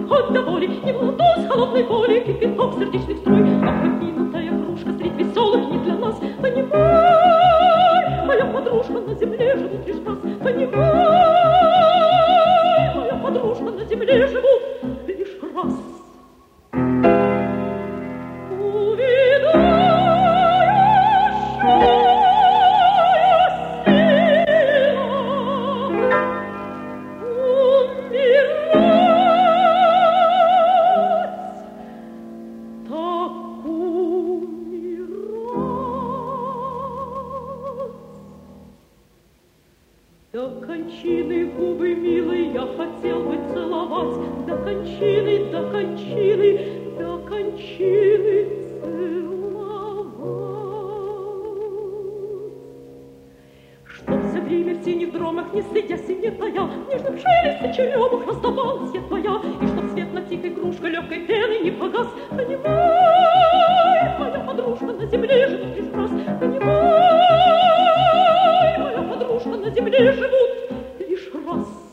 хоть до боли, не в ладу с холодной боли, кипяток сердечных струй, опрокинутая кружка средь веселых не для нас. Понимай, моя подружка, на земле живут лишь раз. Понимай, моя подружка, на земле живут лишь раз. До кончины губы милой я хотел бы целовать, до кончины, до кончины, до кончины целовать. Чтоб все время в тени дромах, не стыдясь и не тая, в нежном шелесте черемух оставалась я твоя, и чтоб свет на тихой кружкой легкой пены не погас. Понимай, моя подружка, на земле живет лишь раз. Понимай, моя подружка, на земле живут лишь раз.